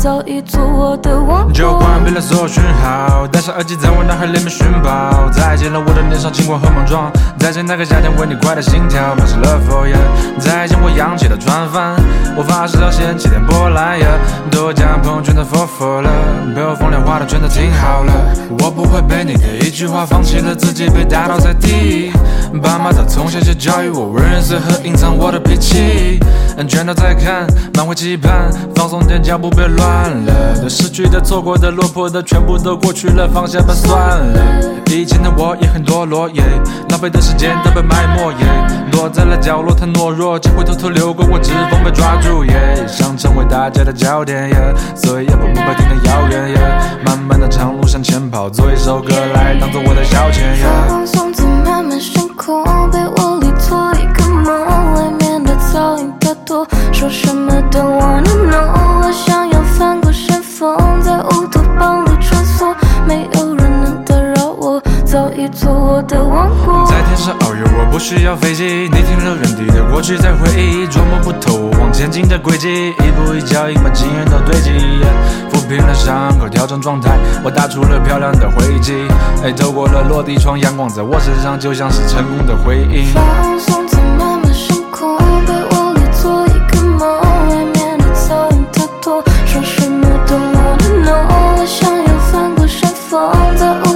早已做我的王国。 就关闭了所有讯号，戴上耳机在我脑海里面寻宝。再见了我的年少轻狂和莽撞，再见那个夏天为你快的心跳，满是了否耶？再见我扬起的船帆，我发誓要掀起点波澜耶！都将朋友圈的佛了，被我风凉话的全都听好了。我不会被你的一句话放弃了自己，被打倒在地。爸妈早从小就教育我为人随和，隐藏我的脾气。全都在看，满怀期盼，放松点脚步别乱了。对失去的、错过的、落魄的，全部都过去了，放下吧算了。以前的我也很堕落耶，浪费的时间都被埋没耶，躲在了角落太懦弱，才会偷偷流过我指缝被抓住耶，想成为大家的焦点耶，所以要把目标定得遥远耶。漫漫的长路向前跑，做一首歌来当做我的消遣耶。 放松在漫漫深空，被窝里做一个梦，外面的噪音太多，说什么都 wanna know。我想要翻过山峰，在乌托邦里穿梭，没有人能打扰我，早已做我的王国。 在天上遨游，我不需要飞机，你停留原地的过去在回忆，捉摸不透往前进的轨迹，一步一脚印把经验都堆积，抚平了伤口，调整状态，我打出了漂亮的轨迹，透过了落地窗，阳光在我身上，就像是成功的回应。 放松在漫漫深空，被窝里做一个梦，外面的噪音太多，说什么都 wanna know。我想要翻过山峰，在